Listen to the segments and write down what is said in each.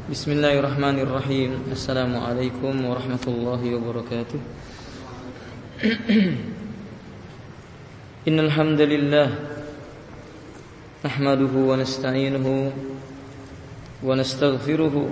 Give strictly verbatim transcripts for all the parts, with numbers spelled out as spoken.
Bismillahirrahmanirrahim. Assalamualaikum warahmatullahi wabarakatuh. Innal hamdalillah nahmaduhu wa nasta'inuhu wa nastaghfiruhu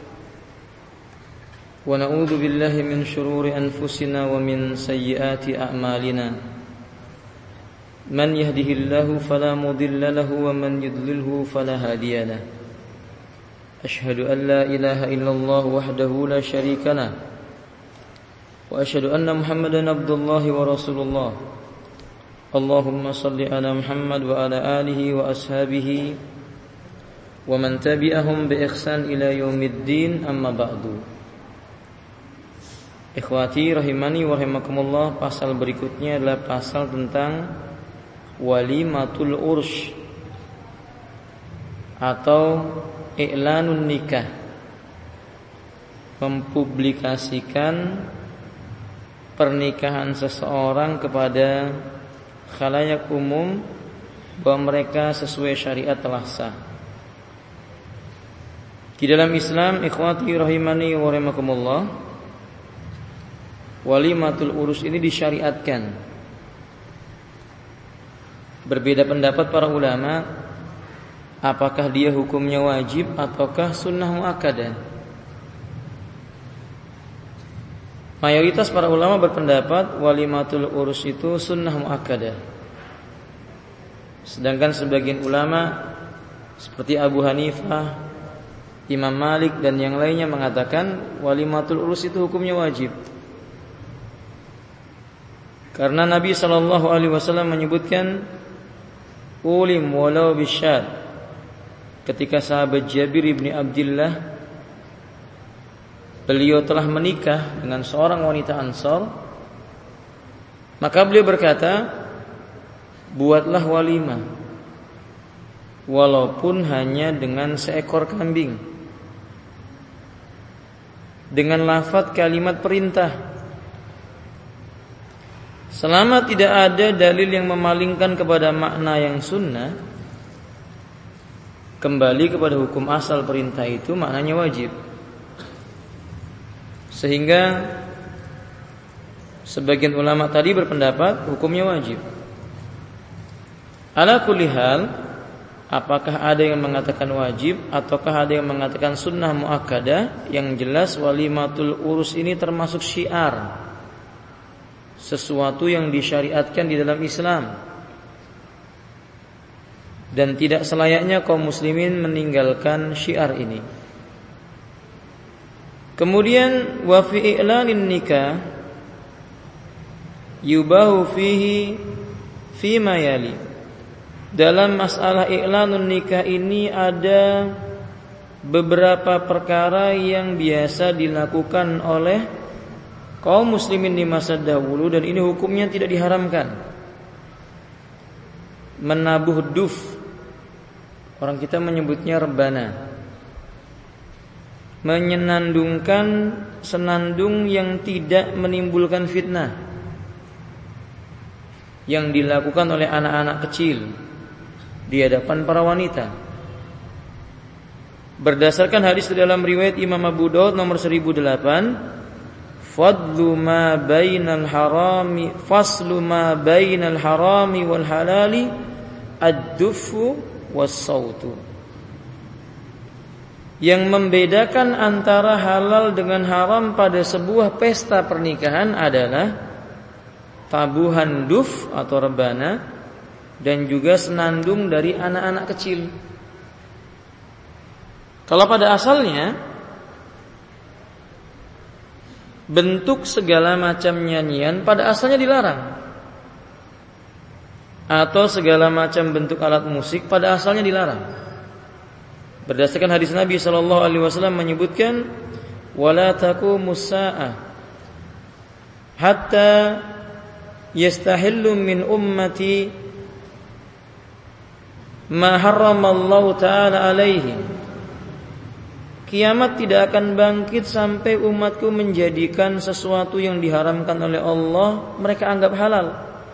wa na'udzu billahi min shururi anfusina wa min sayyiati a'malina. Man yahdihillahu fala mudilla lahu wa man yudlilhu fala hadiya lahu. Ashhadu an la ilaha illallah wahdahu la syarika lah wa ashhadu anna Muhammadan abdullahi wa rasulullah. Allahumma salli ala Muhammad wa ala alihi wa ashabihi wa man tabi'ahum bi ihsan ila yaumiddin, amma ba'du. Ikhwati rahimani wa rahimakumullah, pasal berikutnya adalah pasal tentang walimatul ursh atau i'lanun nikah, mempublikasikan pernikahan seseorang kepada khalayak umum bahwa mereka sesuai syariat telah sah. Di dalam Islam, ikhwati rahimani wa rahimakumullah, walimatul urus ini disyariatkan. Berbeda pendapat para ulama, apakah dia hukumnya wajib ataukah sunnah muakkadah. Mayoritas para ulama berpendapat walimatul urus itu sunnah muakkadah. Sedangkan sebagian ulama seperti Abu Hanifah, Imam Malik dan yang lainnya mengatakan walimatul urus itu hukumnya wajib. Karena Nabi sallallahu alaihi wasallam menyebutkan ulim walau bisyad. Ketika sahabat Jabir ibni Abdillah, beliau telah menikah dengan seorang wanita Ansar, maka beliau berkata, buatlah walimah walaupun hanya dengan seekor kambing, dengan lafaz kalimat perintah. Selama tidak ada dalil yang memalingkan kepada makna yang sunnah, kembali kepada hukum asal perintah itu maknanya wajib. Sehingga sebagian ulama tadi berpendapat hukumnya wajib. Ala kulli hal, apakah ada yang mengatakan wajib ataukah ada yang mengatakan sunnah muakkadah, yang jelas walimatul urus ini termasuk syiar, sesuatu yang disyariatkan di dalam Islam. Dan tidak selayaknya kaum muslimin meninggalkan syiar ini. Kemudian wa fi i'lanin nikah yubahu fihi fi ma yali. Dalam masalah i'lanun nikah ini ada beberapa perkara yang biasa dilakukan oleh kaum muslimin di masa dahulu, dan ini hukumnya tidak diharamkan. Menabuh duf, orang kita menyebutnya rebana, menyenandungkan senandung yang tidak menimbulkan fitnah, yang dilakukan oleh anak-anak kecil di hadapan para wanita. Berdasarkan hadis di dalam riwayat Imam Abu Daud nomor seribu delapan, fadlu ma bainal harami faslu ma bainal harami wal halali ad-dufu was-sautu. Yang membedakan antara halal dengan haram pada sebuah pesta pernikahan adalah tabuhan duf atau rebana dan juga senandung dari anak-anak kecil. Kalau pada asalnya bentuk segala macam nyanyian pada asalnya dilarang, atau segala macam bentuk alat musik pada asalnya dilarang. Berdasarkan hadis Nabi sallallahu alaihi wasallam menyebutkan, wala taqumus saa'ah hatta yastahillu min ummati ma harramallahu ta'ala alaihi. Kiamat tidak akan bangkit sampai umatku menjadikan sesuatu yang diharamkan oleh Allah mereka anggap halal.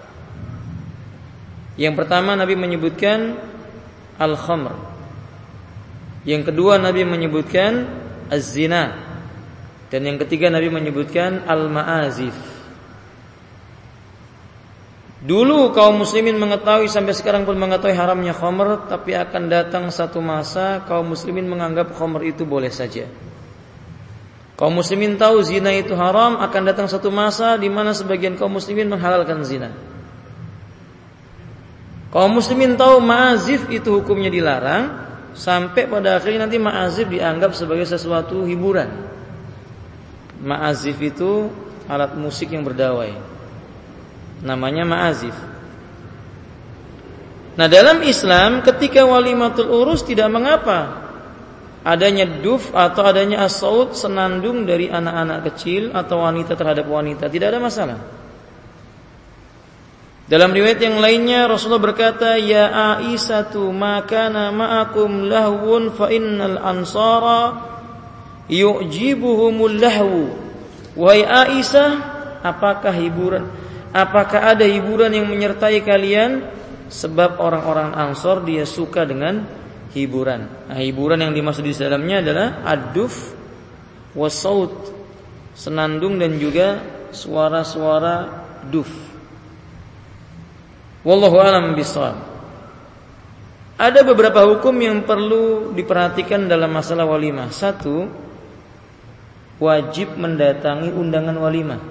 Yang pertama Nabi menyebutkan al-khamr. Yang kedua Nabi menyebutkan az-zina. Dan yang ketiga Nabi menyebutkan al-ma'azif. Dulu kaum muslimin mengetahui, sampai sekarang pun mengetahui haramnya khamr, tapi akan datang satu masa kaum muslimin menganggap khamr itu boleh saja. Kaum muslimin tahu zina itu haram, akan datang satu masa di mana sebagian kaum muslimin menghalalkan zina. Kaum muslimin tahu ma'azif itu hukumnya dilarang, sampai pada akhirnya nanti ma'azif dianggap sebagai sesuatu hiburan. Ma'azif itu alat musik yang berdawai, namanya ma'azif. Nah, dalam Islam ketika walimatul urus tidak mengapa adanya duf atau adanya as-saut, senandung dari anak-anak kecil atau wanita terhadap wanita, tidak ada masalah. Dalam riwayat yang lainnya Rasulullah berkata, ya Aisyatu ma kana ma'akum lahwun fa innal ansara yu'jibuhumul lahwu. Wahai Aisyah, apakah hiburan apakah ada hiburan yang menyertai kalian? Sebab orang-orang Ansor dia suka dengan hiburan. Nah, hiburan yang dimaksud di dalamnya adalah ad-duf was-saut, senandung dan juga suara-suara duf. Wallahu a'lam bishawab. Ada beberapa hukum yang perlu diperhatikan dalam masalah walimah. Satu, wajib mendatangi undangan walimah.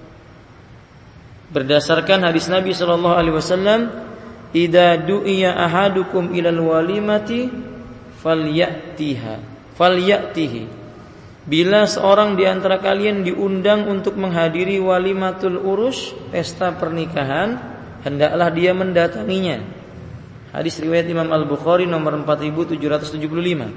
Berdasarkan hadis Nabi sallallahu alaihi wasallam, idza du'iya ahadukum ilal walimati falyatiha falyatihi. Bila seorang di antara kalian diundang untuk menghadiri walimatul urus, pesta pernikahan, hendaklah dia mendatanginya. Hadis riwayat Imam Al-Bukhari nomor empat ribu tujuh ratus tujuh puluh lima.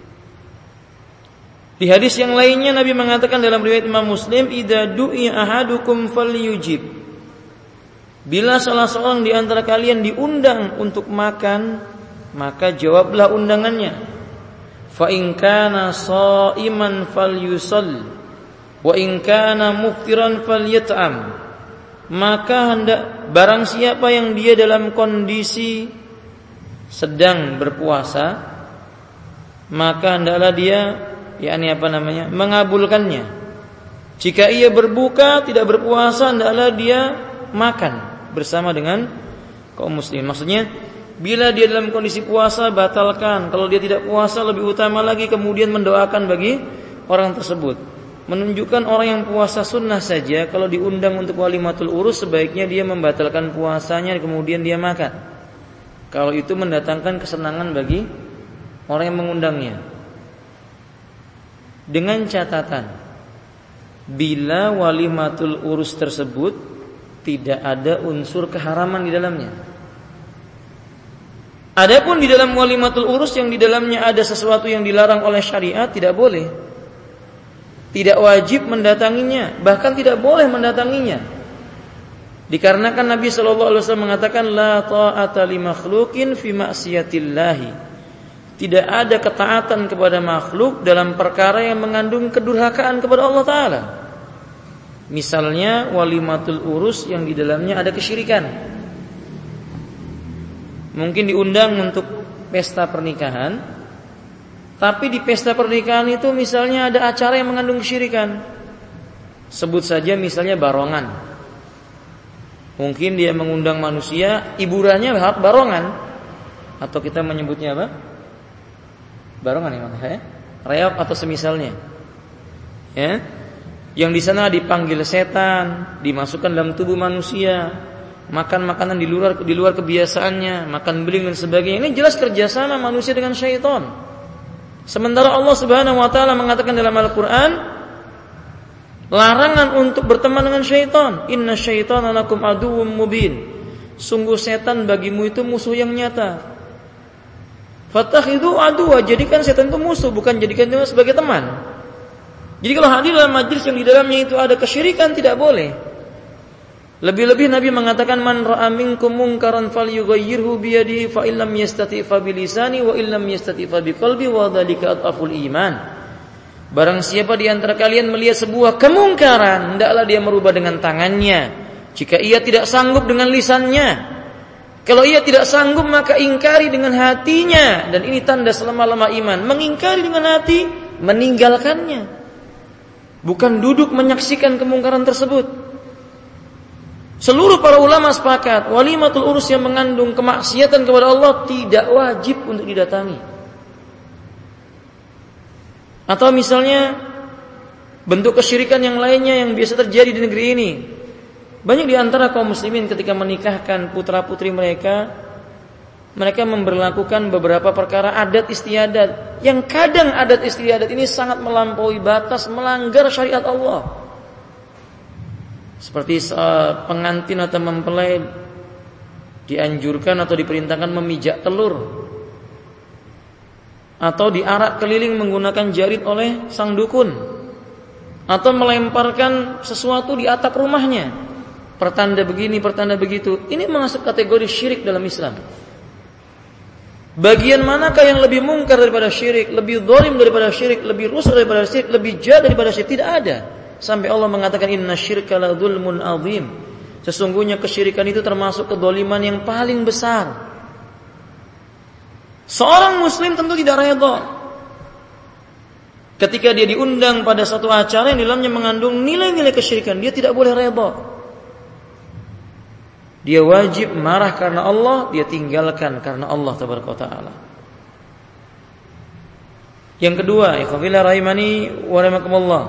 Di hadis yang lainnya Nabi mengatakan dalam riwayat Imam Muslim, idza du'iya ahadukum falyujib. Bila salah seorang di antara kalian diundang untuk makan, maka jawablah undangannya. Fa in kana sha'iman falyusall wa in kana muftiran falyat'am. Maka hendak barang siapa yang dia dalam kondisi sedang berpuasa, maka hendaklah dia yakni apa namanya? mengabulkannya. Jika ia berbuka tidak berpuasa, hendaklah dia makan bersama dengan kaum muslim. Maksudnya bila dia dalam kondisi puasa batalkan, kalau dia tidak puasa lebih utama lagi kemudian mendoakan bagi orang tersebut. Menunjukkan orang yang puasa sunnah saja kalau diundang untuk walimatul urus sebaiknya dia membatalkan puasanya kemudian dia makan. Kalau itu mendatangkan kesenangan bagi orang yang mengundangnya. Dengan catatan, bila walimatul urus tersebut tidak ada unsur keharaman di dalamnya. Adapun di dalam walimatul urus yang di dalamnya ada sesuatu yang dilarang oleh syariat, tidak boleh. Tidak wajib mendatanginya, bahkan tidak boleh mendatanginya. Dikarenakan Nabi sallallahu alaihi wasallam mengatakan la ta'ata li makhluqin fi ma'siyatillahi. Tidak ada ketaatan kepada makhluk dalam perkara yang mengandung kedurhakaan kepada Allah taala. Misalnya walimatul urus yang di dalamnya ada kesyirikan. Mungkin diundang untuk pesta pernikahan, tapi di pesta pernikahan itu misalnya ada acara yang mengandung kesyirikan. Sebut saja misalnya barongan. Mungkin dia mengundang manusia, hiburannya barongan, atau kita menyebutnya apa? Barongan yang mana ya? Reok atau semisalnya. Ya. Yang di sana dipanggil setan, dimasukkan dalam tubuh manusia, makan makanan di luar di luar kebiasaannya, makan beling dan sebagainya. Ini jelas kerjasama manusia dengan syaitan. Sementara Allah Subhanahu Wa Taala mengatakan dalam Al-Quran, larangan untuk berteman dengan syaitan. Inna syaitana lakum aduwwum mubin. Sungguh setan bagimu itu musuh yang nyata. Fattakhidhu aduwwa, jadikan setan itu musuh, bukan jadikan dia sebagai teman. Jadi kalau hadir dalam majlis yang di dalamnya itu ada kesyirikan tidak boleh. Lebih-lebih Nabi mengatakan man ra'a minkum munkaran falyughayyirhu bi yadihi fa illam yastati' fa bi lisani wa illam yastati' fa bi qalbi wa dzalika adhaful iman. Barang siapa di antara kalian melihat sebuah kemungkaran, hendaklah dia merubah dengan tangannya. Jika ia tidak sanggup dengan lisannya, kalau ia tidak sanggup maka ingkari dengan hatinya, dan ini tanda selama-lama iman. Mengingkari dengan hati meninggalkannya. Bukan duduk menyaksikan kemungkaran tersebut. Seluruh para ulama sepakat, walimatul urus yang mengandung kemaksiatan kepada Allah tidak wajib untuk didatangi. Atau misalnya bentuk kesyirikan yang lainnya yang biasa terjadi di negeri ini. Banyak di antara kaum muslimin ketika menikahkan putra-putri mereka, mereka memberlakukan beberapa perkara adat istiadat, yang kadang adat istiadat ini sangat melampaui batas, melanggar syariat Allah. Seperti uh, pengantin atau mempelai dianjurkan atau diperintahkan memijak telur, atau diarak keliling menggunakan jarit oleh sang dukun, atau melemparkan sesuatu di atap rumahnya, pertanda begini, pertanda begitu. Ini masuk kategori syirik dalam Islam. Bagian manakah yang lebih mungkar daripada syirik, lebih zalim daripada syirik, lebih rusak daripada syirik, lebih jahat daripada syirik? Tidak ada. Sampai Allah mengatakan inna syirka la dzulmun adzim. Sesungguhnya kesyirikan itu termasuk kedzaliman yang paling besar. Seorang muslim tentu tidak redha ketika dia diundang pada satu acara yang di dalamnya mengandung nilai-nilai kesyirikan, dia tidak boleh redha. Dia wajib marah karena Allah, dia tinggalkan karena Allah tabaraka wa taala. Yang kedua, ikhwafillah rahimani wa rahimakumullah.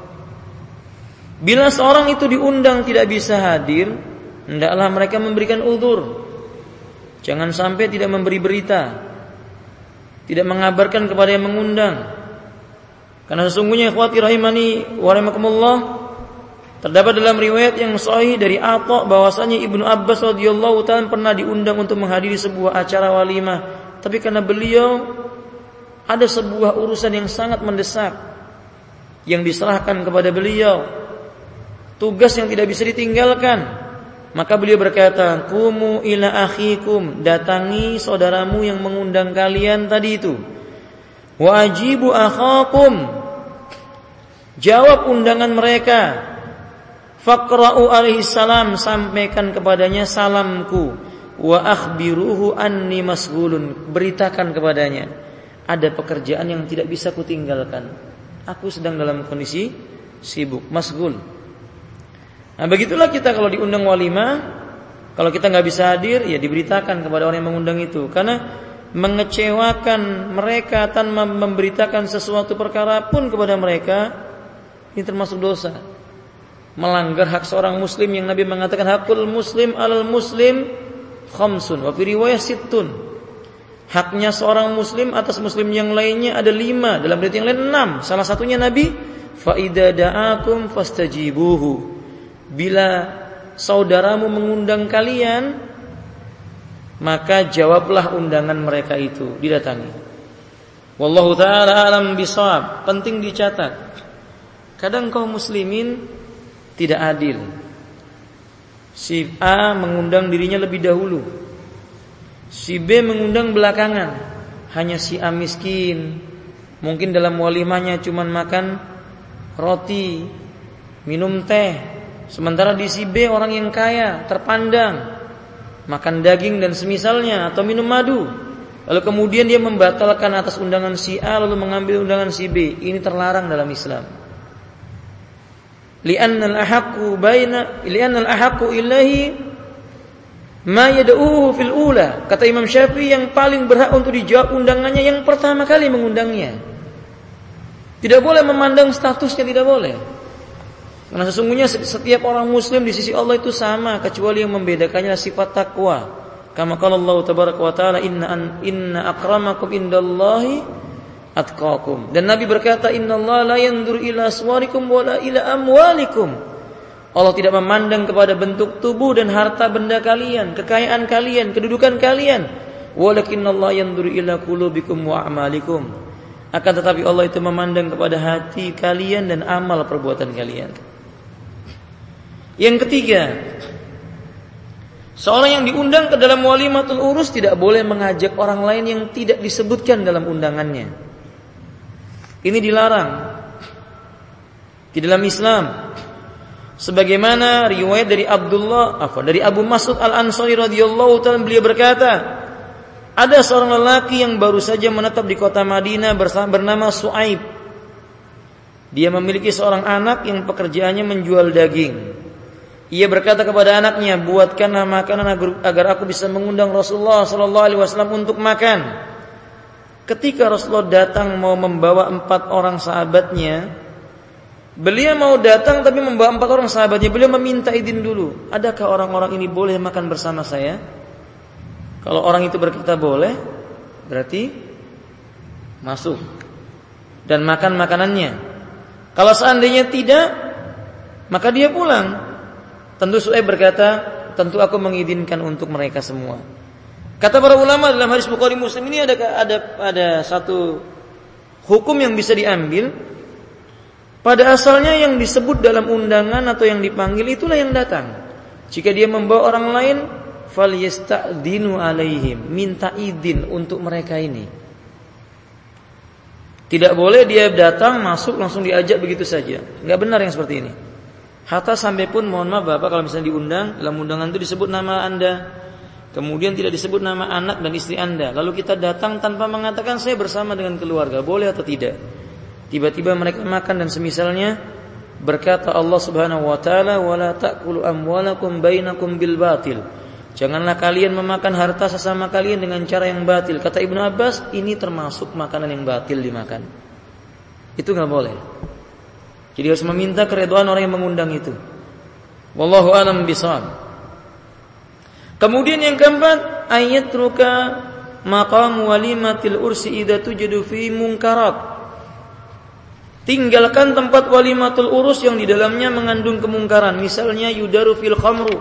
Bila seorang itu diundang tidak bisa hadir, hendaklah mereka memberikan uzur. Jangan sampai tidak memberi berita, tidak mengabarkan kepada yang mengundang. Karena sesungguhnya ikhwati rahimani wa rahimakumullah, terdapat dalam riwayat yang sahih dari Atha bahwasanya Ibnu Abbas radhiyallahu ta'ala pernah diundang untuk menghadiri sebuah acara walimah, tapi karena beliau ada sebuah urusan yang sangat mendesak yang diserahkan kepada beliau, tugas yang tidak bisa ditinggalkan, maka beliau berkata, "Qumu ila akhikum," datangi saudaramu yang mengundang kalian tadi itu. "Wa ajibu akhakum," jawab undangan mereka. "Faqra'u alaihi salam," sampaikan kepadanya salamku. "Wa akhbiruhu anni masghulun," beritakan kepadanya ada pekerjaan yang tidak bisa kutinggalkan. Aku sedang dalam kondisi sibuk, masghul. Nah, begitulah kita kalau diundang walimah, kalau kita nggak bisa hadir, ya diberitakan kepada orang yang mengundang itu. Karena mengecewakan mereka tanpa memberitakan sesuatu perkara pun kepada mereka, ini termasuk dosa. Melanggar hak seorang muslim yang Nabi mengatakan hakul muslim alal muslim khamsun wa fi riwayah sittun. Haknya seorang muslim atas muslim yang lainnya ada lima, dalam riwayat yang lain enam. Salah satunya Nabi, fa idza da'akum fastajibuhu. Bila saudaramu mengundang kalian, maka jawablah undangan mereka itu, didatangi. Wallahu ta'ala alam bisawab. Penting dicatat, kadang kaum muslimin tidak adil. Si A mengundang dirinya lebih dahulu, si B mengundang belakangan. Hanya si A miskin, mungkin dalam walimahnya cuman makan roti, minum teh. Sementara di si B orang yang kaya, terpandang, makan daging dan semisalnya, atau minum madu. Lalu kemudian dia membatalkan atas undangan si A, lalu mengambil undangan si B. Ini terlarang dalam Islam. Li'annal ahaqqu baina li'annal ahaqqu ilahi ma yad'uhu fil ula. Kata Imam Syafi'i, yang paling berhak untuk dijawab undangannya yang pertama kali mengundangnya. Tidak boleh memandang statusnya, tidak boleh. Karena sesungguhnya setiap orang muslim di sisi Allah itu sama, kecuali yang membedakannya sifat takwa. Kama qala Allah tabaraka wa taala, inna inna akramakum indallahi atqakum. Dan Nabi berkata, innallaha la yanzuru ila suwarikum wala ila amwalikum. Allah tidak memandang kepada bentuk tubuh dan harta benda kalian, kekayaan kalian, kedudukan kalian. Walakinnallaha yanzuru ila qulubikum wa a'malikum. Akan tetapi Allah itu memandang kepada hati kalian dan amal perbuatan kalian. Yang ketiga, seorang yang diundang ke dalam walimatul urus tidak boleh mengajak orang lain yang tidak disebutkan dalam undangannya. Ini dilarang di dalam Islam. Sebagaimana riwayat dari Abdullah, apa dari Abu Mas'ud Al-Ansari radhiyallahu ta'ala, beliau berkata, ada seorang lelaki yang baru saja menetap di kota Madinah bernama Su'aib. Dia memiliki seorang anak yang pekerjaannya menjual daging. Ia berkata kepada anaknya, buatkanlah makanan agar aku bisa mengundang Rasulullah sallallahu alaihi wasallam untuk makan. Ketika Rasulullah datang mau membawa empat orang sahabatnya, beliau mau datang tapi membawa empat orang sahabatnya, beliau meminta izin dulu. Adakah orang-orang ini boleh makan bersama saya? Kalau orang itu berkata boleh, berarti masuk dan makan makanannya. Kalau seandainya tidak, maka dia pulang. Tentu Su'aib berkata, tentu aku mengizinkan untuk mereka semua. Kata para ulama dalam hadis Bukhari Muslim ini ada ada ada satu hukum yang bisa diambil. Pada asalnya yang disebut dalam undangan atau yang dipanggil itulah yang datang. Jika dia membawa orang lain, falyasta'dinu alaihim, minta izin untuk mereka ini. Tidak boleh dia datang masuk langsung diajak begitu saja. Enggak benar yang seperti ini. Hatta sampai pun mohon maaf Bapak kalau misalnya diundang, dalam undangan itu disebut nama Anda, kemudian tidak disebut nama anak dan istri Anda, lalu kita datang tanpa mengatakan saya bersama dengan keluarga, boleh atau tidak? Tiba-tiba mereka makan dan semisalnya, berkata Allah Subhanahu wa taala, wala ta'kulu amwalakum bainakum bil batil. Janganlah kalian memakan harta sesama kalian dengan cara yang batil. Kata Ibnu Abbas, ini termasuk makanan yang batil dimakan. Itu enggak boleh. Jadi harus meminta keridhaan orang yang mengundang itu. Wallahu a'lam bishawab. Kemudian yang keempat, ayatruka maqam walimatil ursi idza tujadu fi munkarat. Tinggalkan tempat walimatul urus yang di dalamnya mengandung kemungkaran. Misalnya yudaru fil khamru.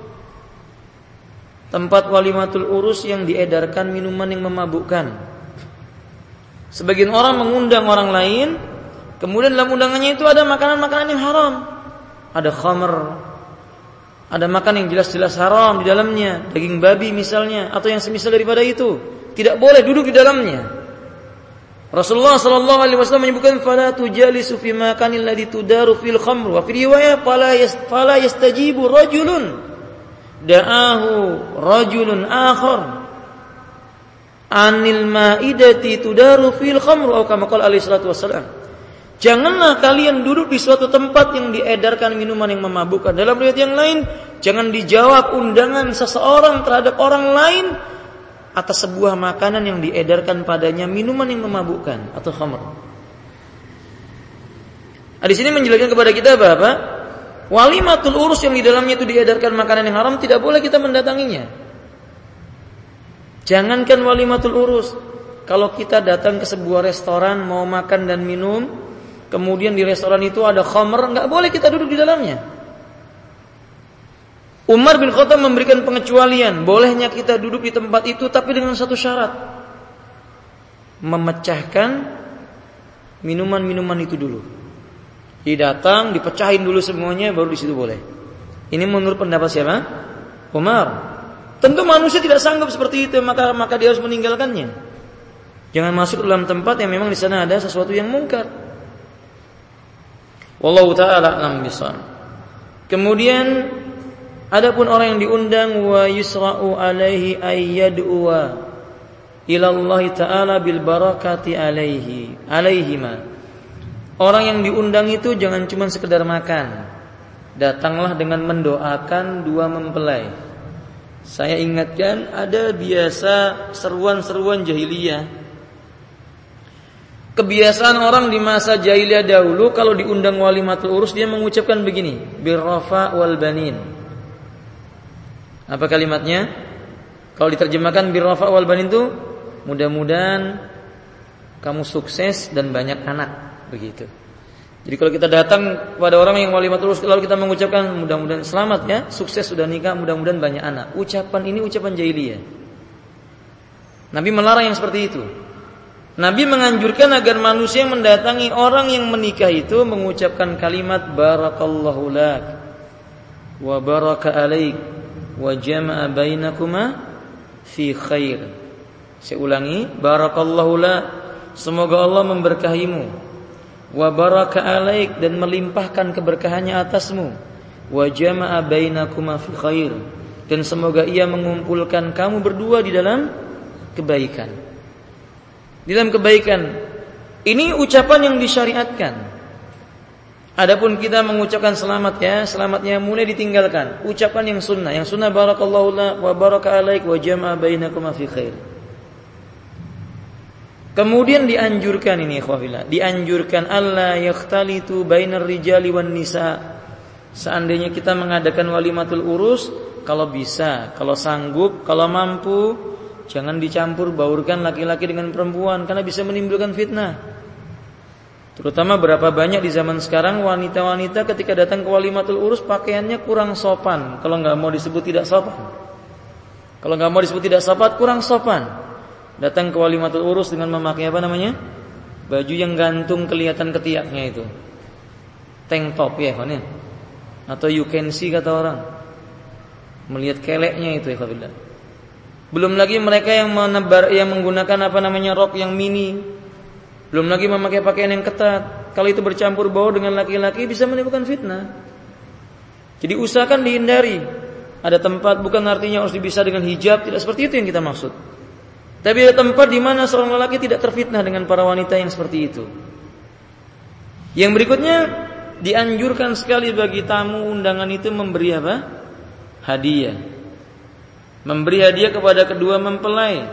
Tempat walimatul urus yang diedarkan minuman yang memabukkan. Sebagian orang mengundang orang lain, kemudian dalam undangannya itu ada makanan-makanan yang haram. Ada khamr, ada makan yang jelas-jelas haram di dalamnya, daging babi misalnya, atau yang semisal daripada itu. Tidak boleh duduk di dalamnya. Rasulullah sallallahu alaihi wasallam menyebutkan fala tujalisu fi makanil ladzi tudaru fil khamr, wa fi riwayah fala yas fala yastajibu rajulun da'ahu rajulun akhar anil maidati tudaru fil khamr, atau kama qala alaihi salatu wasallam. Janganlah kalian duduk di suatu tempat yang diedarkan minuman yang memabukkan. Dalam riwayat yang lain, jangan dijawab undangan seseorang terhadap orang lain atas sebuah makanan yang diedarkan padanya minuman yang memabukkan atau khamr. Nah, di sini menjelaskan kepada kita Bapak, walimatul urus yang di dalamnya itu diedarkan makanan yang haram tidak boleh kita mendatanginya. Jangankan walimatul urus, kalau kita datang ke sebuah restoran mau makan dan minum, kemudian di restoran itu ada khamr, enggak boleh kita duduk di dalamnya. Umar bin Khattab memberikan pengecualian, bolehnya kita duduk di tempat itu tapi dengan satu syarat. Memecahkan minuman-minuman itu dulu. Didatang, dipecahin dulu semuanya baru di situ boleh. Ini menurut pendapat siapa? Umar. Tentu manusia tidak sanggup seperti itu, maka maka dia harus meninggalkannya. Jangan masuk dalam tempat yang memang di sana ada sesuatu yang mungkar. Wallahu ta'ala a'lam bishawab. Kemudian adapun orang yang diundang wa yusra'u alaihi ayyad'u ila Allah ta'ala bil barakati alaihi alaihima. Orang yang diundang itu jangan cuma sekedar makan. Datanglah dengan mendoakan dua mempelai. Saya ingatkan ada biasa seruan-seruan jahiliyah. Kebiasaan orang di masa jahiliyah dahulu kalau diundang walimatul urus dia mengucapkan begini, birrafa wal banin. Apa kalimatnya? Kalau diterjemahkan birrafa wal banin itu mudah-mudahan kamu sukses dan banyak anak, begitu. Jadi kalau kita datang kepada orang yang walimatul urus lalu kita mengucapkan mudah-mudahan selamat ya, sukses sudah nikah, mudah-mudahan banyak anak. Ucapan ini ucapan jahiliyah. Nabi melarang yang seperti itu. Nabi menganjurkan agar manusia yang mendatangi orang yang menikah itu mengucapkan kalimat barakallahu lak wa baraka alaik wa jama'a bainakuma fi khair. Saya ulangi, barakallahu lak, semoga Allah memberkahimu, wa baraka alaik, dan melimpahkan keberkahannya atasmu, wa jama'a bainakuma fi khair, dan semoga ia mengumpulkan kamu berdua di dalam kebaikan. Di dalam kebaikan. Ini ucapan yang disyariatkan. Adapun kita mengucapkan selamat ya, selamatnya mulai ditinggalkan. Ucapkan yang sunnah, yang sunnah barakallahu la wa baraka alaik wa jama'a bainakuma fi khair. Kemudian dianjurkan ini ikhwafillah, dianjurkan alla yakhtalitu bainar rijali wan nisa. Seandainya kita mengadakan walimatul urus, kalau bisa, kalau sanggup, kalau mampu, jangan dicampur baurkan laki-laki dengan perempuan karena bisa menimbulkan fitnah. Terutama berapa banyak di zaman sekarang wanita-wanita ketika datang ke walimatul urus pakaiannya kurang sopan. Kalau nggak mau disebut tidak sopan, kalau nggak mau disebut tidak sopan, kurang sopan. Datang ke walimatul urus dengan memakai apa namanya? Baju yang gantung kelihatan ketiaknya itu, tank top ya kan ya, atau you can see kata orang, melihat keleknya itu ya kabillah. Belum lagi mereka yang menebar, yang menggunakan apa namanya rok yang mini. Belum lagi memakai pakaian yang ketat. Kalau itu bercampur baur dengan laki-laki bisa menimbulkan fitnah. Jadi usahakan dihindari. Ada tempat, bukan artinya harus dipisah dengan hijab, tidak seperti itu yang kita maksud. Tapi ada tempat di mana seorang lelaki tidak terfitnah dengan para wanita yang seperti itu. Yang berikutnya, dianjurkan sekali bagi tamu undangan itu memberi apa? Hadiah. Memberi hadiah kepada kedua mempelai.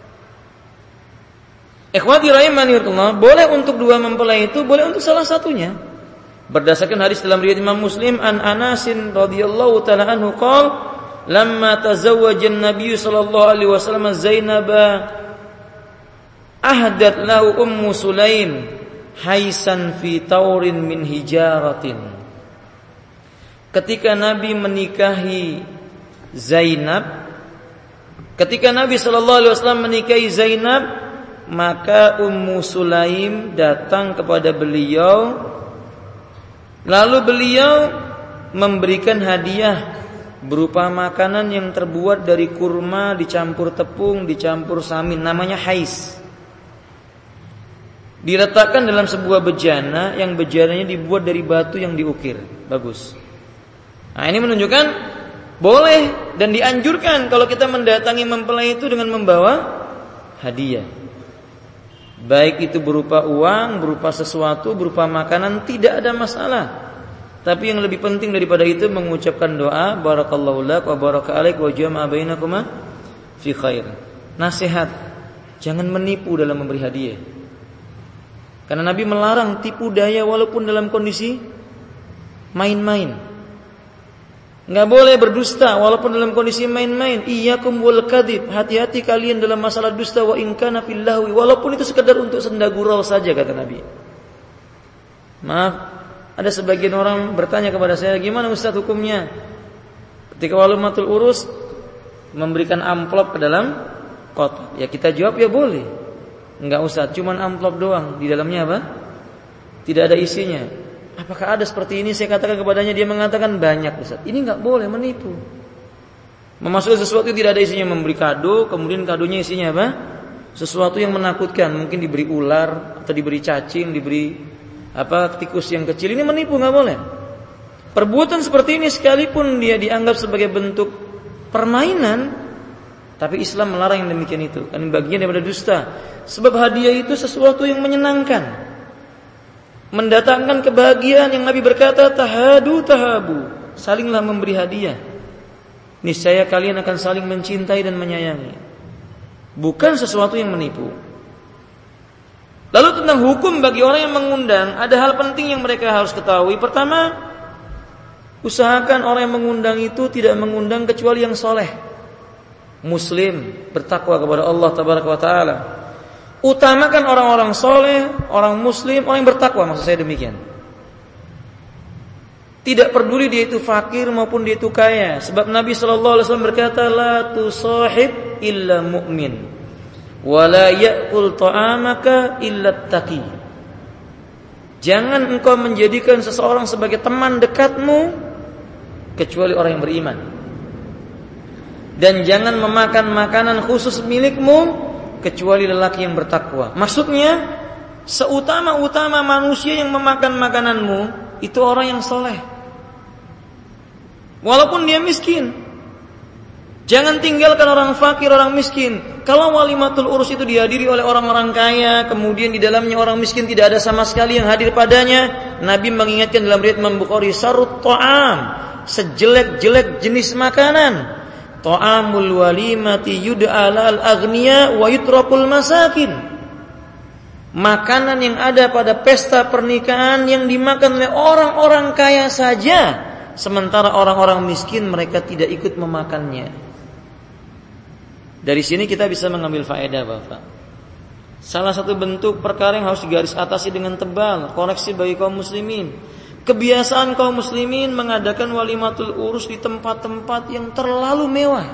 Ikhwati rahimanillah, boleh untuk dua mempelai itu, boleh untuk salah satunya. Berdasarkan hadis dalam riwayat Imam Muslim an Anasin radhiyallahu taala anhu qala lamma tazawwaja an-nabiy sallallahu alaihi wasallam Zainab ahdat lahu ummu Sulaim haisan fi taurin min hijaratin. Ketika Nabi menikahi Zainab, ketika Nabi sallallahu alaihi wasallam menikahi Zainab, maka Ummu Sulaim datang kepada beliau, lalu beliau memberikan hadiah berupa makanan yang terbuat dari kurma dicampur tepung, dicampur samin, namanya hais. Diletakkan dalam sebuah bejana, yang bejananya dibuat dari batu yang diukir. Bagus. Nah, ini menunjukkan boleh dan dianjurkan kalau kita mendatangi mempelai itu dengan membawa hadiah. Baik itu berupa uang, berupa sesuatu, berupa makanan, tidak ada masalah. Tapi yang lebih penting daripada itu mengucapkan doa barakallahu lak wa baraka alaik wa jama'a bainakuma fi khair. Nasihat, jangan menipu dalam memberi hadiah. Karena Nabi melarang tipu daya walaupun dalam kondisi main-main. Enggak boleh berdusta walaupun dalam kondisi main-main. Iyyakum wal kadzib, hati-hati kalian dalam masalah dusta wa in kana fil lahwi, walaupun itu sekedar untuk senda gurau saja kata Nabi. Maaf, ada sebagian orang bertanya kepada saya, gimana Ustaz hukumnya ketika walimatul urus memberikan amplop ke dalam kotak? Ya kita jawab ya boleh. Enggak Ustaz, cuman amplop doang, di dalamnya apa? Tidak ada isinya. Apakah ada seperti ini? Saya katakan kepadanya, dia mengatakan banyak Ustaz. Ini enggak boleh, menipu. Memasukkan sesuatu yang tidak ada isinya, memberi kado, kemudian kadonya isinya apa? Sesuatu yang menakutkan, mungkin diberi ular atau diberi cacing, diberi apa tikus yang kecil. Ini menipu, enggak boleh. Perbuatan seperti ini sekalipun dia dianggap sebagai bentuk permainan, tapi Islam melarang yang demikian itu. Kan bagian daripada dusta. Sebab hadiah itu sesuatu yang menyenangkan, mendatangkan kebahagiaan, yang Nabi berkata tahadu tahabu, salinglah memberi hadiah, niscaya kalian akan saling mencintai dan menyayangi. Bukan sesuatu yang menipu. Lalu tentang hukum bagi orang yang mengundang, ada hal penting yang mereka harus ketahui. Pertama, usahakan orang yang mengundang itu tidak mengundang kecuali yang soleh, muslim, bertakwa kepada Allah tabaraka wa taala. Utamakan orang-orang soleh, orang muslim, orang yang bertakwa, maksud saya demikian. Tidak peduli dia itu fakir maupun dia itu kaya. Sebab Nabi shallallahu alaihi wasallam berkata, la tusahib illa mu'min, wa la ya'kul ta'amaka illa taqi. Jangan engkau menjadikan seseorang sebagai teman dekatmu kecuali orang yang beriman. Dan jangan memakan makanan khusus milikmu kecuali lelaki yang bertakwa. Maksudnya, seutama-utama manusia yang memakan makananmu itu orang yang soleh, walaupun dia miskin. Jangan tinggalkan orang fakir, orang miskin. Kalau walimatul urus itu dihadiri oleh orang-orang kaya, kemudian di dalamnya orang miskin tidak ada sama sekali yang hadir padanya, Nabi mengingatkan dalam riwayat Imam Bukhari, sarut ta'am, sejelek-jelek jenis makanan. Ta'amul walimati yud'a al-aghniya wa yutrakul masakin. Makanan yang ada pada pesta pernikahan yang dimakan oleh orang-orang kaya saja, sementara orang-orang miskin mereka tidak ikut memakannya. Dari sini kita bisa mengambil faedah, Bapak. Salah satu bentuk perkara yang harus digaris atasi dengan tebal, koreksi bagi kaum muslimin. Kebiasaan kaum muslimin mengadakan walimatul urus di tempat-tempat yang terlalu mewah,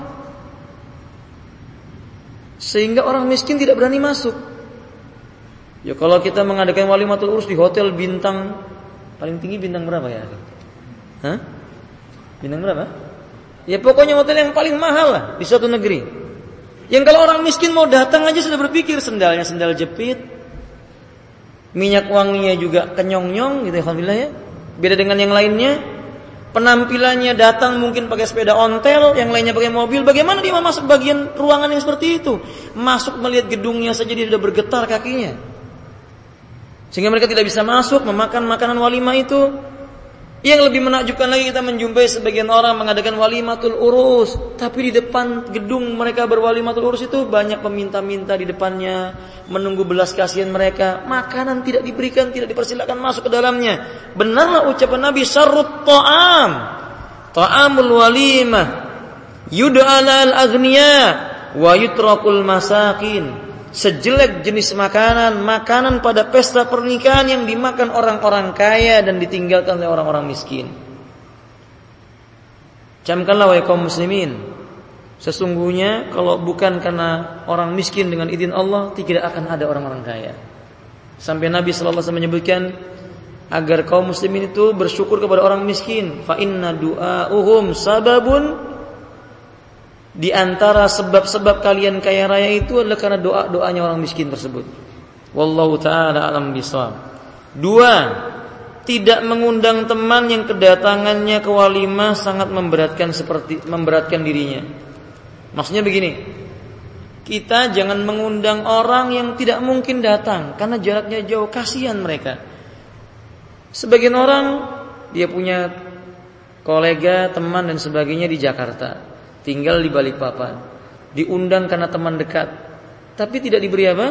sehingga orang miskin tidak berani masuk. Ya kalau kita mengadakan walimatul urus di hotel bintang, paling tinggi bintang berapa ya? Hah? Bintang berapa? Ya pokoknya hotel yang paling mahal lah di suatu negeri. Yang kalau orang miskin mau datang aja sudah berpikir sendalnya sendal jepit, minyak wanginya juga kenyong-nyong gitu, alhamdulillah ya. Beda dengan yang lainnya, penampilannya datang mungkin pakai sepeda ontel, yang lainnya pakai mobil. Bagaimana dia masuk bagian ruangan yang seperti itu? Masuk melihat gedungnya saja dia sudah bergetar kakinya, sehingga mereka tidak bisa masuk memakan makanan walimah itu. Yang lebih menakjubkan lagi, kita menjumpai sebagian orang mengadakan walimatul urus, tapi di depan gedung mereka berwalimatul urus itu banyak peminta-minta di depannya, menunggu belas kasihan mereka. Makanan tidak diberikan, tidak dipersilakan masuk ke dalamnya. Benarlah ucapan Nabi, syarrut ta'am, ta'amul walimah yud'a al-aghniya wa yutrakul masakin. Sejelek jenis makanan, makanan pada pesta pernikahan yang dimakan orang-orang kaya dan ditinggalkan oleh orang-orang miskin. Camkanlah wahai kaum muslimin, sesungguhnya kalau bukan karena orang miskin dengan izin Allah, tidak akan ada orang-orang kaya. Sampai Nabi sallallahu alaihi wasallam menyebutkan agar kaum muslimin itu bersyukur kepada orang miskin. Fa inna du'a'uhum sababun, di antara sebab-sebab kalian kaya raya itu adalah karena doa-doanya orang miskin tersebut. Wallahu ta'ala alam bisawab. Dua, tidak mengundang teman yang kedatangannya ke walimah sangat memberatkan seperti memberatkan dirinya. Maksudnya begini, kita jangan mengundang orang yang tidak mungkin datang karena jaraknya jauh, kasihan mereka. Sebagian orang dia punya kolega, teman dan sebagainya di Jakarta, tinggal di Balikpapan, diundang karena teman dekat, tapi tidak diberi apa?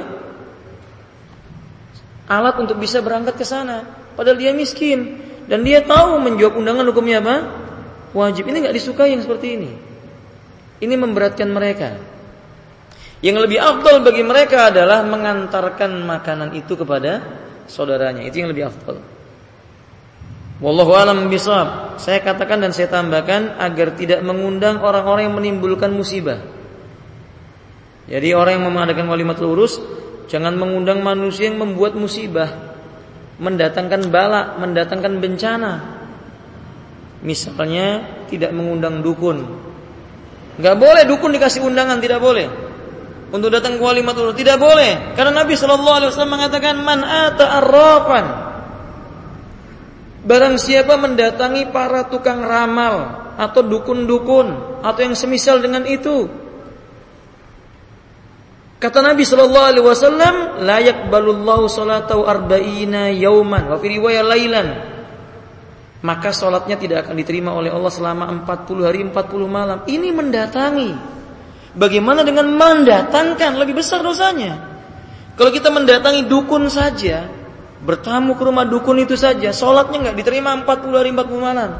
Alat untuk bisa berangkat ke sana. Padahal dia miskin dan dia tahu menjawab undangan hukumnya apa? Wajib. Ini nggak disukai yang seperti ini. Ini memberatkan mereka. Yang lebih afdal bagi mereka adalah mengantarkan makanan itu kepada saudaranya. Itu yang lebih afdal. Wallahu a'lam bishawab. Saya katakan dan saya tambahkan agar tidak mengundang orang-orang yang menimbulkan musibah. Jadi orang yang mengadakan walimatul urus jangan mengundang manusia yang membuat musibah, mendatangkan bala, mendatangkan bencana. Misalnya tidak mengundang dukun. Enggak boleh dukun dikasih undangan, tidak boleh. Untuk datang ke walimatul urus tidak boleh. Karena Nabi sallallahu alaihi wasallam mengatakan man ata arrafan, barang siapa mendatangi para tukang ramal atau dukun-dukun atau yang semisal dengan itu, kata Nabi sallallahu alaihi wasallam, la yaqbalullahu salatahu arba'ina yauman wa fi riwayat lailan, maka salatnya tidak akan diterima oleh Allah selama empat puluh hari empat puluh malam. Ini mendatangi. Bagaimana dengan mendatangkan? Lebih besar dosanya. Kalau kita mendatangi dukun saja, bertamu ke rumah dukun itu saja, sholatnya nggak diterima empat puluh hari empat puluh malam.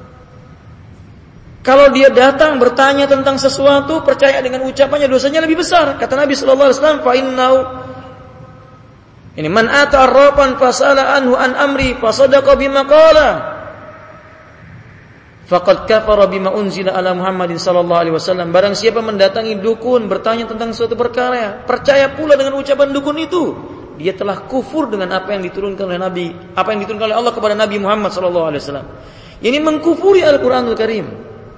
Kalau dia datang bertanya tentang sesuatu, percaya dengan ucapannya, dosanya lebih besar. Kata Nabi sallallahu alaihi wasallam, fa innau, ini man ata arrafan fasala anhu an amri fasadaqa bima qala faqad kafara bima unzila ala Muhammadin sallallahu alaihi wasallam. Barang siapa mendatangi dukun bertanya tentang suatu perkara, percaya pula dengan ucapan dukun itu, dia telah kufur dengan apa yang diturunkan oleh Nabi, apa yang diturunkan oleh Allah kepada Nabi Muhammad sallallahu alaihi wasallam. Ini mengkufuri Al-Qur'anul Karim.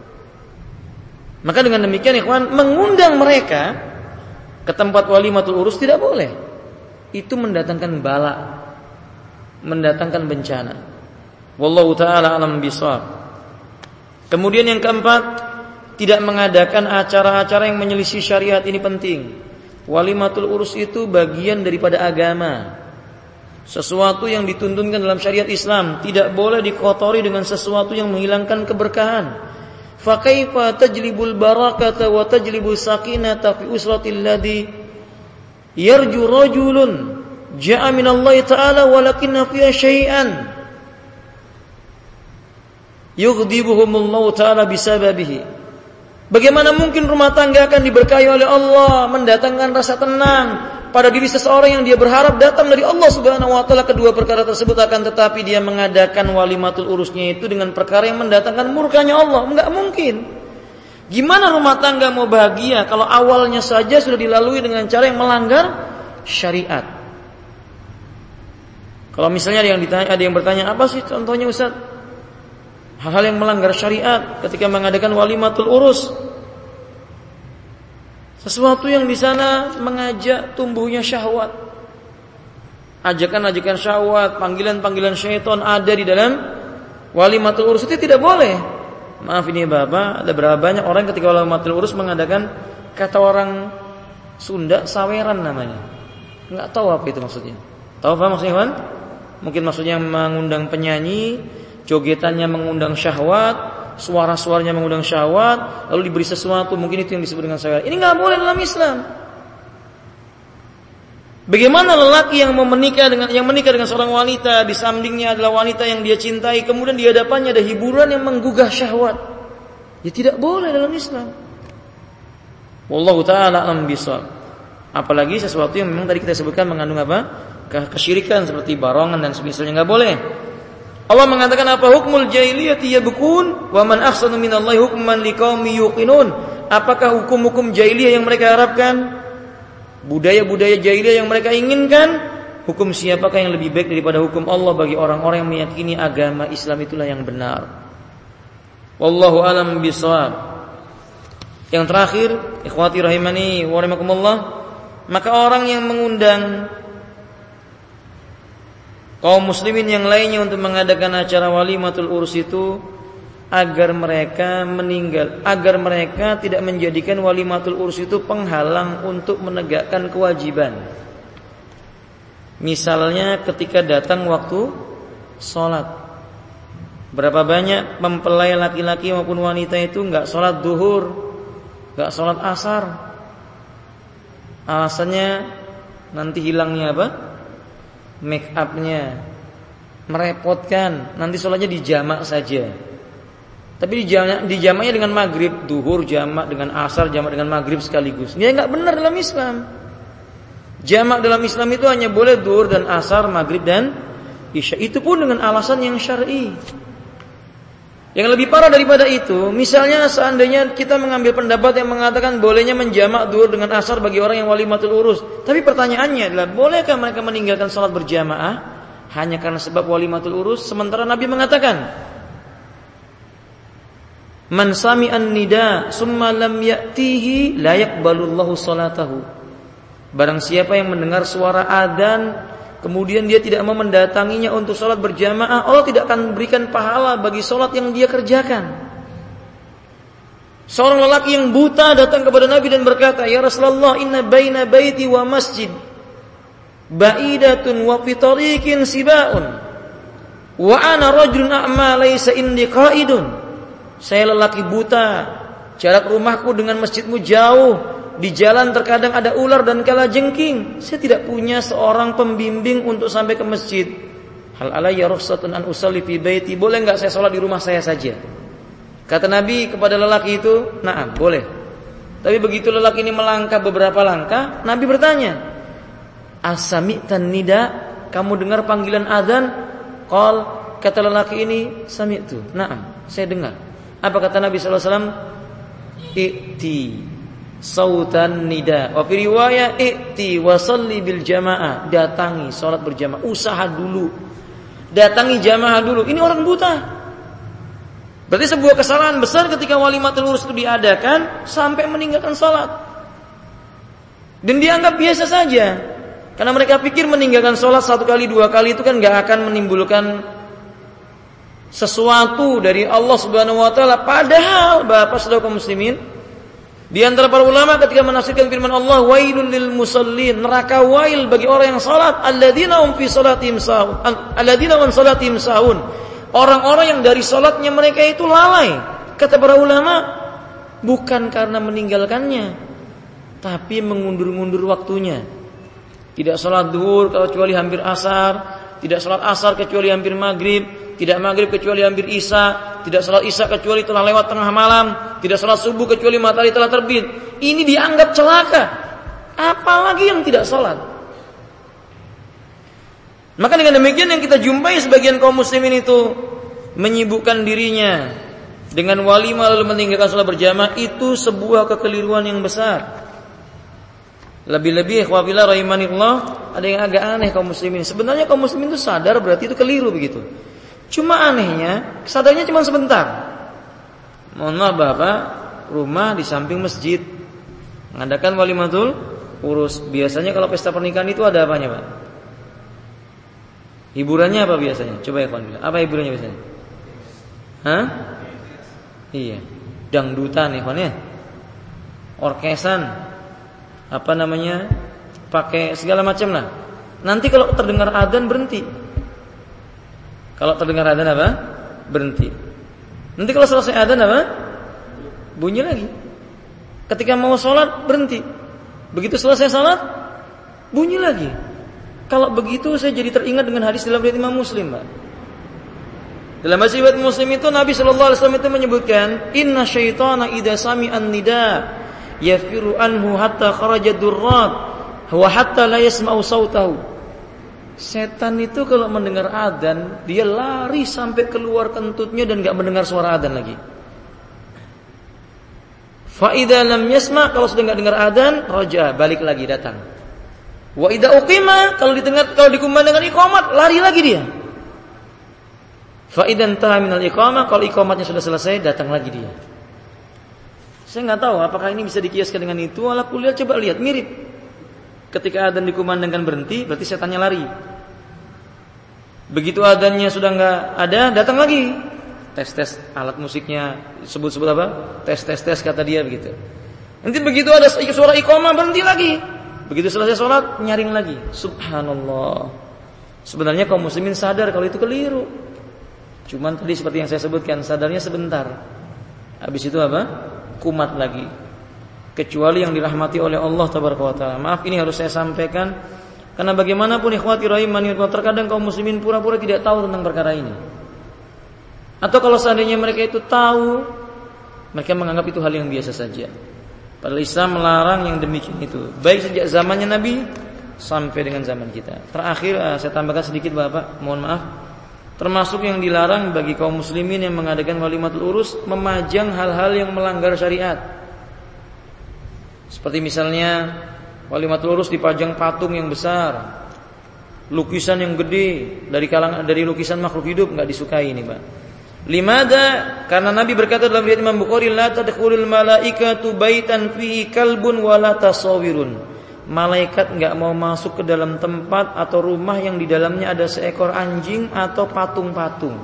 Maka dengan demikian ikhwan, mengundang mereka ke tempat walimatul urus tidak boleh. Itu mendatangkan bala, mendatangkan bencana. Wallahu taala alam bisawab. Kemudian yang keempat, tidak mengadakan acara-acara yang menyelisih syariat. Ini penting. Walimatul urus itu bagian daripada agama. Sesuatu yang dituntunkan dalam syariat Islam tidak boleh dikotori dengan sesuatu yang menghilangkan keberkahan. Fa kaifa tajlibul barakata wa tajlibus sakinata fi usratil ladzi yarju rajulun ja'a minallahi ta'ala walakinna fiha syai'an yughdibuhumullahu ta'ala bisababihi. Bagaimana mungkin rumah tangga akan diberkahi oleh Allah, mendatangkan rasa tenang pada diri seseorang yang dia berharap datang dari Allah Subhanahu wa taala. Kedua perkara tersebut akan tetapi dia mengadakan walimatul urusnya itu dengan perkara yang mendatangkan murkanya Allah. Enggak mungkin. Gimana rumah tangga mau bahagia kalau awalnya saja sudah dilalui dengan cara yang melanggar syariat? Kalau misalnya ada yang ditanya, ada yang bertanya, apa sih contohnya Ustaz? Hal-hal yang melanggar syariat ketika mengadakan walimatul urus. Sesuatu yang di sana mengajak tumbuhnya syahwat. Ajakan-ajakan syahwat, panggilan-panggilan syaitan ada di dalam walimatul urus itu tidak boleh. Maaf ini Bapak, ada berapa banyak orang ketika walimatul urus mengadakan kata orang Sunda saweran namanya. Enggak tahu apa itu maksudnya. Tahu apa maksudnya, Wan? Mungkin maksudnya mengundang penyanyi, jogetannya mengundang syahwat, suara-suaranya mengundang syahwat, lalu diberi sesuatu, mungkin itu yang disebut dengan syahwat. Ini enggak boleh dalam Islam. Bagaimana lelaki yang mau menikah dengan yang menikah dengan seorang wanita, di sampingnya adalah wanita yang dia cintai, kemudian di hadapannya ada hiburan yang menggugah syahwat. Ya tidak boleh dalam Islam. Wallahu taala a'lam bishawab. Apalagi sesuatu yang memang tadi kita sebutkan mengandung apa? Kesyirikan seperti barongan dan semisalnya, enggak boleh. Allah mengatakan apa? Hukmul jahiliyati yabkun wa man ahsanu minallahi hukman liqaumin yuqinun. Apakah hukum-hukum jahiliyah yang mereka harapkan? Budaya-budaya jahiliyah yang mereka inginkan? Hukum siapakah yang lebih baik daripada hukum Allah bagi orang-orang yang meyakini agama Islam itulah yang benar? Wallahu a'lam bishawab. Yang terakhir, ikhwati rahimani wa rahimakumullah, maka orang yang mengundang kaum muslimin yang lainnya untuk mengadakan acara walimatul urus itu agar mereka meninggal, agar mereka tidak menjadikan walimatul urus itu penghalang untuk menegakkan kewajiban. Misalnya ketika datang waktu sholat, berapa banyak mempelai laki-laki maupun wanita itu enggak sholat duhur, enggak sholat asar. Alasannya nanti hilangnya apa? Make up-nya, merepotkan, nanti sholatnya dijamak saja. Tapi dijamak, dijamaknya dengan maghrib, duhur jamak dengan asar, jamak dengan maghrib sekaligus. Ini enggak benar dalam Islam. Jamak dalam Islam itu hanya boleh duhur dan asar, maghrib dan isya. Itu pun dengan alasan yang syar'i. Yang lebih parah daripada itu, misalnya seandainya kita mengambil pendapat yang mengatakan bolehnya menjamak duhur dengan asar bagi orang yang walimatul urus. Tapi pertanyaannya adalah, bolehkah mereka meninggalkan salat berjamaah hanya karena sebab walimatul urus? Sementara Nabi mengatakan, man sami'an nida summa lam ya'tihi la yaqbalullahu salatahu. Barang siapa yang mendengar suara adzan kemudian dia tidak mau mendatanginya untuk salat berjamaah, Allah tidak akan berikan pahala bagi salat yang dia kerjakan. Seorang lelaki yang buta datang kepada Nabi dan berkata, "Ya Rasulullah, inna baina baiti wa masjid ba'idatun wa fi tariqin sibaun wa ana rajulun a'ma laysa indi qa'idun." Saya lelaki buta, jarak rumahku dengan masjidmu jauh, di jalan terkadang ada ular dan kalajengking. Saya tidak punya seorang pembimbing untuk sampai ke masjid. Hal alayya rukhsatun an usalli fi baiti? Boleh enggak saya salat di rumah saya saja? Kata Nabi kepada lelaki itu, "Na'am, boleh." Tapi begitu lelaki ini melangkah beberapa langkah, Nabi bertanya, "Asami'tan nida? Kamu dengar panggilan azan?" Qal, kata lelaki ini, "Sami'tu." "Na'am, saya dengar." Apa kata Nabi sallallahu alaihi wasallam? "I'ti sautan nida." Wa fi riwayah, "I'ti wa shalli bil jamaah." Datangi salat berjamaah, usaha dulu. Datangi jamaah dulu. Ini orang buta. Berarti sebuah kesalahan besar ketika walimatul urus itu diadakan sampai meninggalkan salat. Dan dianggap biasa saja. Karena mereka pikir meninggalkan salat satu kali, dua kali itu kan enggak akan menimbulkan sesuatu dari Allah Subhanahu wa taala, padahal Bapak Saudara kaum muslimin, di antara para ulama ketika menafsirkan firman Allah, wailul lil musallin, neraka wail bagi orang yang salat, alladzina hum fi salatihim sahun, alladzina hum salatihim sahun, orang-orang yang dari salatnya mereka itu lalai. Kata para ulama, bukan karena meninggalkannya, tapi mengundur-undur waktunya. Tidak salat zuhur kecuali hampir asar, tidak salat asar kecuali hampir maghrib, tidak maghrib kecuali hampir isya, tidak salat isya kecuali telah lewat tengah malam, tidak salat subuh kecuali matahari telah terbit. Ini dianggap celaka, apalagi yang tidak salat. Maka dengan demikian yang kita jumpai sebagian kaum muslimin itu menyibukkan dirinya dengan walimah lalu meninggalkan salat berjamaah, itu sebuah kekeliruan yang besar. Lebih-lebih ikhwafillah rahimanillah, ada yang agak aneh kaum muslimin. Sebenarnya kaum muslimin itu sadar berarti itu keliru begitu. Cuma anehnya, sadarnya cuma sebentar. Mohon maaf Bapak, rumah di samping masjid, mengadakan walimatul urus. Biasanya kalau pesta pernikahan itu ada apanya Pak? Hiburannya apa biasanya? Coba ya kawan bilang, apa hiburannya biasanya? Hah? Iya, dangdutan ya kawan ya, orkesan, apa namanya, pakai segala macam lah. Nanti kalau terdengar adzan berhenti. Kalau terdengar adzan apa? Berhenti. Nanti kalau selesai adzan apa? Bunyi lagi. Ketika mau sholat berhenti. Begitu selesai sholat bunyi lagi. Kalau begitu saya jadi teringat dengan hadis dalam riwayat Imam Muslim, Pak. Dalam hadis riwayat Muslim itu Nabi sallallahu alaihi wasallam itu menyebutkan, inna syaitana idza sami'an nida yafiru anhu hatta kharaja durrat wa hatta la yasma'u sautahu. Setan itu kalau mendengar adzan, dia lari sampai keluar kentutnya dan enggak mendengar suara adzan lagi. Fa idza lam yasma', kalau sudah enggak dengar adzan, raja, balik lagi datang. Wa idza uqima, kalau didengar kalau dikumandangkan iqamat, lari lagi dia. Fa idzan taha minal iqamah, kalau iqamatnya sudah selesai, datang lagi dia. Saya enggak tahu apakah ini bisa dikiaskan dengan itu, ala kuliah coba lihat mirip. Ketika adzan dikumandangkan berhenti, berarti setannya lari. Begitu adzannya sudah enggak ada, datang lagi. Tes-tes alat musiknya, sebut-sebut apa? Tes-tes-tes kata dia begitu. Nanti begitu ada suara iqamah berhenti lagi. Begitu selesai sholat, nyaring lagi. Subhanallah. Sebenarnya kaum muslimin sadar kalau itu keliru. Cuman tadi seperti yang saya sebutkan, sadarnya sebentar. Habis itu apa? Kumat lagi. Kecuali yang dirahmati oleh Allah tabaraka wa taala. Maaf, ini harus saya sampaikan karena bagaimanapun ikhwati rahimani, terkadang kaum muslimin pura-pura tidak tahu tentang perkara ini. Atau kalau seandainya mereka itu tahu, mereka menganggap itu hal yang biasa saja. Padahal Islam melarang yang demikian itu, baik sejak zamannya Nabi sampai dengan zaman kita. Terakhir saya tambahkan sedikit Bapak, mohon maaf. Termasuk yang dilarang bagi kaum muslimin yang mengadakan walimatul urus, memajang hal-hal yang melanggar syariat. Seperti misalnya walimatul urus dipajang patung yang besar, lukisan yang gede dari kalangan dari lukisan makhluk hidup, enggak disukai ini, Pak. Limada? Karena Nabi berkata dalam riwayat Imam Bukhari, la tadkhulul malaikatu baitan fihi kalbun wala tasawirun. Malaikat enggak mau masuk ke dalam tempat atau rumah yang di dalamnya ada seekor anjing atau patung-patung.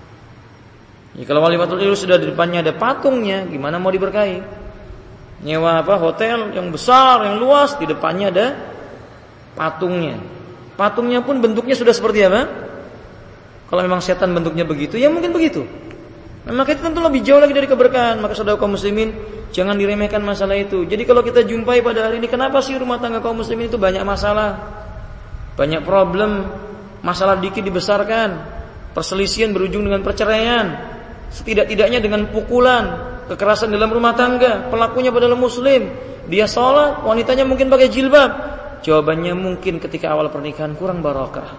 Ya, kalau walimatul urus sudah di depannya ada patungnya, gimana mau diberkahi? Nyewa apa hotel yang besar, yang luas, di depannya ada patungnya. Patungnya pun bentuknya sudah seperti apa? Kalau memang setan bentuknya begitu, ya mungkin begitu. Nah, maka itu tentu lebih jauh lagi dari keberkahan. Maka saudara kaum muslimin, jangan diremehkan masalah itu. Jadi kalau kita jumpai pada hari ini, kenapa sih rumah tangga kaum muslimin itu banyak masalah, banyak problem, masalah dikit dibesarkan, perselisihan berujung dengan perceraian, setidak-tidaknya dengan pukulan, kekerasan dalam rumah tangga, pelakunya padahal muslim, dia sholat, wanitanya mungkin pakai jilbab. Jawabannya mungkin ketika awal pernikahan kurang barakah,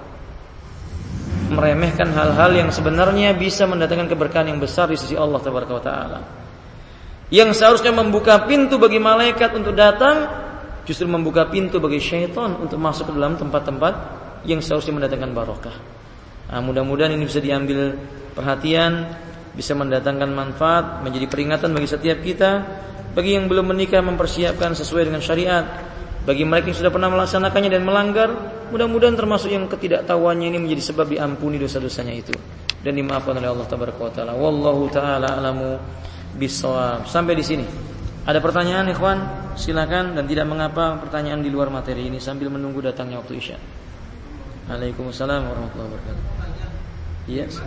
meremehkan hal-hal yang sebenarnya bisa mendatangkan keberkahan yang besar di sisi Allah tabaraka wa taala. Yang seharusnya membuka pintu bagi malaikat untuk datang, justru membuka pintu bagi syaitan untuk masuk ke dalam tempat-tempat yang seharusnya mendatangkan barakah. Nah, mudah-mudahan ini bisa diambil perhatian, bisa mendatangkan manfaat, menjadi peringatan bagi setiap kita. Bagi yang belum menikah, mempersiapkan sesuai dengan syariat. Bagi mereka yang sudah pernah melaksanakannya dan melanggar, mudah-mudahan termasuk yang ketidaktahuannya ini menjadi sebab diampuni dosa-dosanya itu. dan dimaafkan oleh Allah tabaraka wa taala. Wallahu taala alamu bissawab. Sampai di sini. Ada pertanyaan ikhwan? Silakan, dan tidak mengapa pertanyaan di luar materi ini sambil menunggu datangnya waktu Isya. Waalaikumsalam warahmatullahi wabarakatuh. Iya. Yes.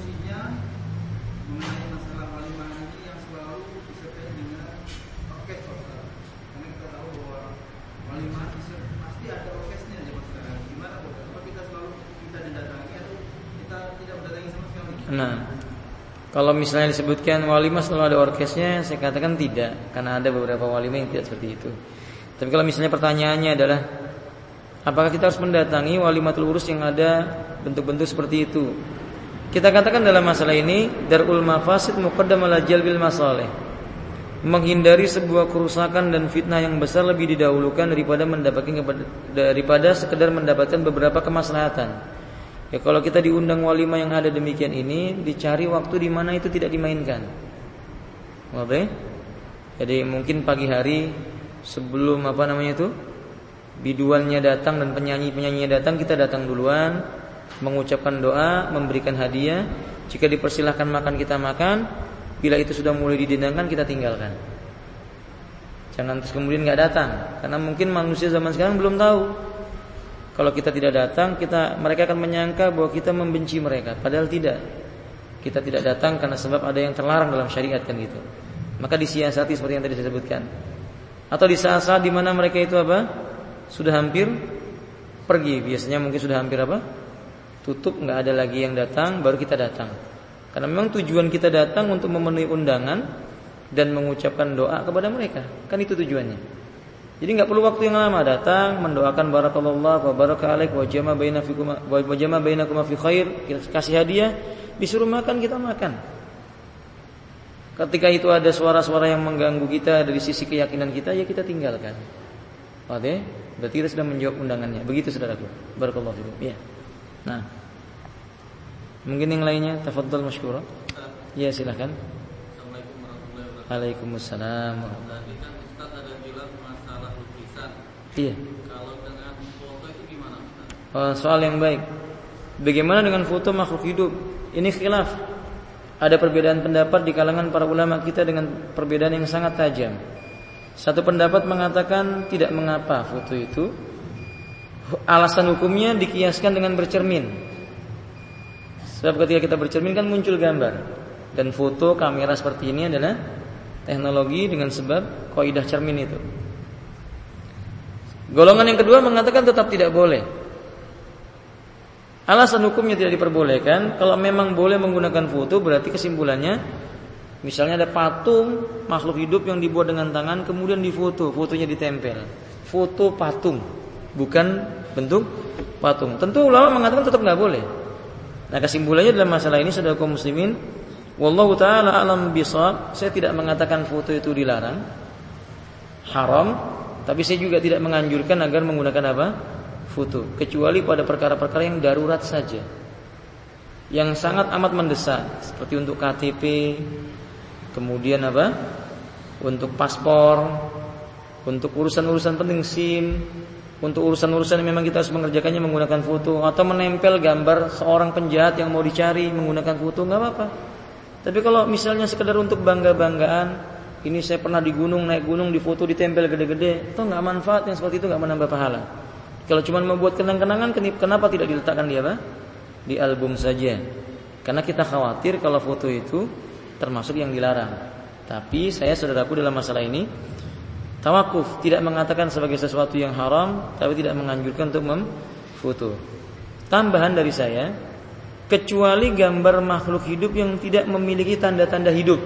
Nah, kalau misalnya disebutkan walimah selalu ada orkesnya, saya katakan tidak, karena ada beberapa walimah yang tidak seperti itu. Tapi kalau misalnya pertanyaannya adalah apakah kita harus mendatangi walimatul urus yang ada bentuk-bentuk seperti itu? Kita katakan dalam masalah ini darul mafasid muqaddam ala jalbil masalih. Menghindari sebuah kerusakan dan fitnah yang besar lebih didahulukan daripada mendapatkan daripada sekedar mendapatkan beberapa kemaslahatan. Ya, kalau kita diundang walimah yang ada demikian ini, dicari waktu di mana itu tidak dimainkan. Oke? Jadi mungkin pagi hari sebelum apa namanya itu? Biduannya datang dan penyanyi-penyanyinya datang, kita datang duluan, mengucapkan doa, memberikan hadiah. Jika dipersilahkan makan, kita makan. Bila itu sudah mulai didendangkan, kita tinggalkan. Jangan terus kemudian enggak datang, karena mungkin manusia zaman sekarang belum tahu. Kalau kita tidak datang, kita mereka akan menyangka bahwa kita membenci mereka, padahal tidak. Kita tidak datang karena sebab ada yang terlarang dalam syariat kan gitu. Maka disiasati seperti yang tadi saya sebutkan. Atau di saat-saat di mana mereka itu apa? Sudah hampir pergi, biasanya mungkin sudah hampir apa? Tutup, enggak ada lagi yang datang, baru kita datang. Karena memang tujuan kita datang untuk memenuhi undangan dan mengucapkan doa kepada mereka. Kan itu tujuannya. Jadi enggak perlu waktu yang lama, datang mendoakan barakallahu wa baraka alaik wa jama bainakum wa jama bainakum fi khair, kasih hadiah, disuruh makan, kita makan. Ketika itu ada suara-suara yang mengganggu kita dari sisi keyakinan kita, ya kita tinggalkan. Oke? Berarti kita sudah menjawab undangannya. Begitu saudaraku. Barakallahu fikum. Ya. Nah. Mungkin yang lainnya, tafadhal masykurah. Ya, silakan. Assalamualaikum warahmatullahi wabarakatuh. Waalaikumsalam. Tadi kan Ustaz ada bilang masalah lukisan. Iya. Kalau dengan foto itu gimana, Ustaz? Oh, soal yang baik. Bagaimana dengan foto makhluk hidup? Ini khilaf. Ada perbedaan pendapat di kalangan para ulama kita dengan perbedaan yang sangat tajam. Satu pendapat mengatakan tidak mengapa foto itu. Alasan hukumnya dikiaskan dengan bercermin. Sebab ketika kita bercermin kan muncul gambar. Dan foto kamera seperti ini adalah teknologi dengan sebab kaidah cermin itu. Golongan yang kedua mengatakan tetap tidak boleh. Alasan hukumnya tidak diperbolehkan. Kalau memang boleh menggunakan foto, berarti kesimpulannya, misalnya ada patung makhluk hidup yang dibuat dengan tangan, kemudian difoto, fotonya ditempel. Foto patung, bukan bentuk patung. Tentu ulama mengatakan tetap nggak boleh. Nah, kesimpulannya dalam masalah ini, saudara kaum muslimin, wallahu taala alam bisawab, saya tidak mengatakan foto itu dilarang, haram, tapi saya juga tidak menganjurkan agar menggunakan apa? Foto, kecuali pada perkara-perkara yang darurat saja, yang sangat amat mendesak, seperti untuk K T P, kemudian apa? Untuk paspor, untuk urusan-urusan penting SIM, untuk urusan-urusan yang memang kita harus mengerjakannya menggunakan foto, atau menempel gambar seorang penjahat yang mau dicari menggunakan foto, nggak apa-apa. Tapi kalau misalnya sekedar untuk bangga-banggaan, ini saya pernah di gunung, naik gunung, di foto ditempel gede-gede, itu nggak manfaat, yang seperti itu nggak menambah pahala. Kalau cuma membuat kenang-kenangan, kenapa tidak diletakkan di apa? Di album saja. Karena kita khawatir kalau foto itu termasuk yang dilarang. Tapi saya, saudaraku, dalam masalah ini tawakuf, tidak mengatakan sebagai sesuatu yang haram, tapi tidak menganjurkan untuk memfoto. Tambahan dari saya, kecuali gambar makhluk hidup yang tidak memiliki tanda-tanda hidup.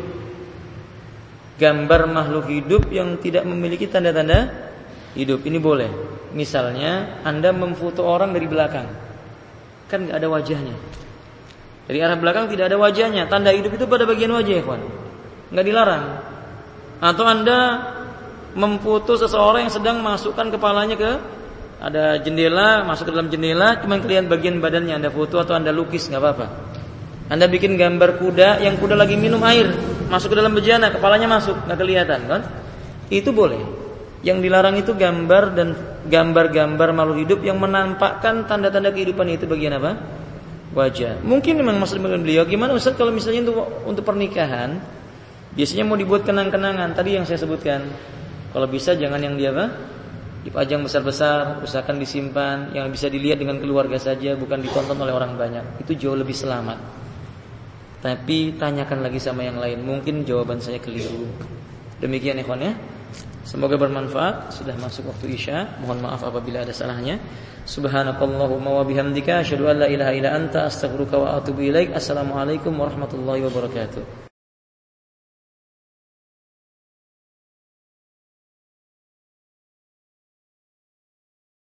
Gambar makhluk hidup yang tidak memiliki tanda-tanda hidup, ini boleh. Misalnya Anda memfoto orang dari belakang, kan nggak ada wajahnya. Dari arah belakang tidak ada wajahnya, tanda hidup itu pada bagian wajah, kawan. Nggak dilarang. Atau Anda memfoto seseorang yang sedang masukkan kepalanya ke ada jendela, masuk ke dalam jendela, cuma kelihatan bagian badannya, Anda foto atau Anda lukis, nggak apa-apa. Anda bikin gambar kuda, yang kuda lagi minum air, masuk ke dalam bejana, kepalanya masuk, nggak kelihatan, kan? Itu boleh. Yang dilarang itu gambar dan gambar-gambar makhluk hidup yang menampakkan tanda-tanda kehidupan, itu bagian apa? wajah. Mungkin memang maksud beliau gimana Ustaz kalau misalnya untuk untuk pernikahan biasanya mau dibuat kenang-kenangan tadi yang saya sebutkan. Kalau bisa jangan yang dia apa? Dipajang besar-besar, usahakan disimpan yang bisa dilihat dengan keluarga saja, bukan ditonton oleh orang banyak. Itu jauh lebih selamat. Tapi tanyakan lagi sama yang lain, mungkin jawaban saya keliru. Demikian ikhwan ya. Semoga bermanfaat. Sudah masuk waktu Isya. Mohon maaf apabila ada salahnya. Subhanakallahumma wa bihamdika asyhadu an la ilaha illa anta astaghfiruka wa atubu ilaik. Assalamualaikum warahmatullahi wabarakatuh.